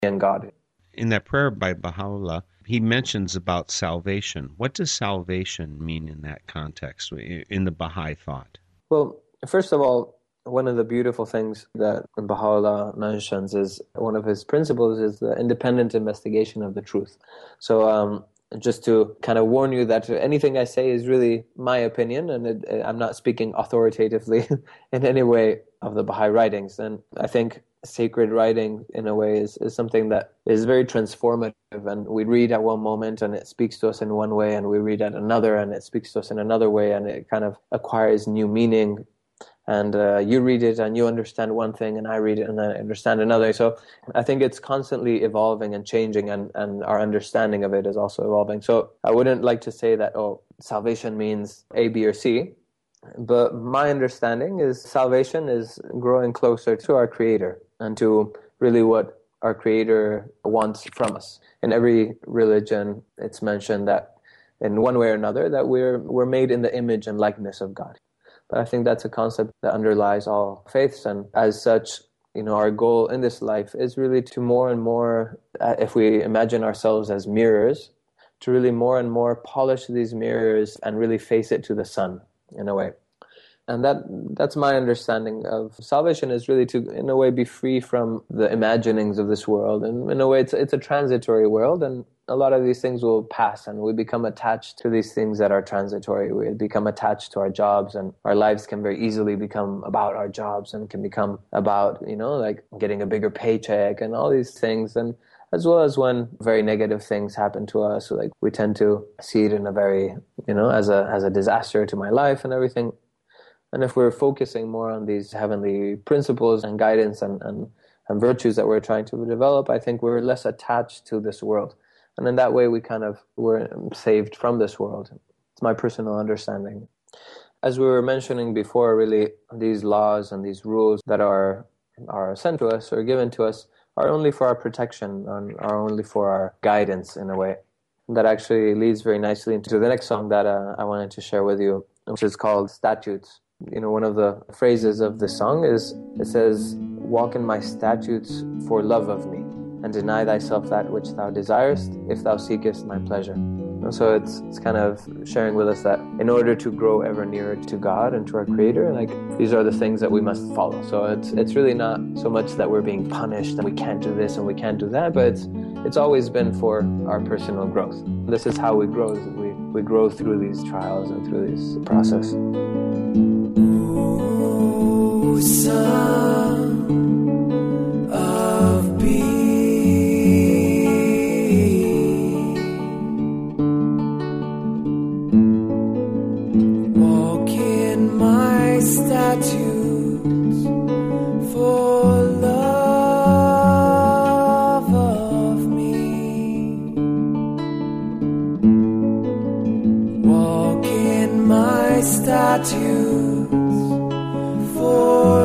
and God. In that prayer by Baha'u'llah, he mentions about salvation. What does salvation mean in that context, in the Baha'i thought? Well, first of all, one of the beautiful things that Baha'u'llah mentions is one of his principles is the independent investigation of the truth. So just to kind of warn you that anything I say is really my opinion, and I'm not speaking authoritatively in any way of the Baha'i writings. And I think sacred writing, in a way, is something that is very transformative. And we read at one moment and it speaks to us in one way, and we read at another and it speaks to us in another way, and it kind of acquires new meaning. And you read it and you understand one thing, and I read it and I understand another. So I think it's constantly evolving and changing, and our understanding of it is also evolving. So I wouldn't like to say that, salvation means A, B, or C. But my understanding is salvation is growing closer to our Creator and to really what our Creator wants from us. In every religion, it's mentioned that in one way or another that we're made in the image and likeness of God. But I think that's a concept that underlies all faiths, and as such, our goal in this life is really to more and more, if we imagine ourselves as mirrors, to really more and more polish these mirrors and really face it to the sun, in a way. And that's my understanding of salvation, is really to, in a way, be free from the imaginings of this world. And in a way, it's a transitory world, and a lot of these things will pass, and we become attached to these things that are transitory. We become attached to our jobs, and our lives can very easily become about our jobs, and can become about, like getting a bigger paycheck and all these things. And as well as when very negative things happen to us, so like we tend to see it in a very, as a disaster to my life and everything. And if we're focusing more on these heavenly principles and guidance and virtues that we're trying to develop, I think we're less attached to this world. And in that way, we're saved from this world. It's my personal understanding. As we were mentioning before, really, these laws and these rules that are sent to us or given to us are only for our protection, and are only for our guidance, in a way. And that actually leads very nicely into the next song that I wanted to share with you, which is called Statutes. One of the phrases of the song is, it says, "Walk in my statutes for love of me, and deny thyself that which thou desirest, if thou seekest my pleasure." And so it's kind of sharing with us that in order to grow ever nearer to God and to our Creator, like, these are the things that we must follow. So it's really not so much that we're being punished and we can't do this and we can't do that, but it's always been for our personal growth. This is how we grow. We grow through these trials and through this process. Son of being, walk in my statutes for love of me. Walk in my statutes for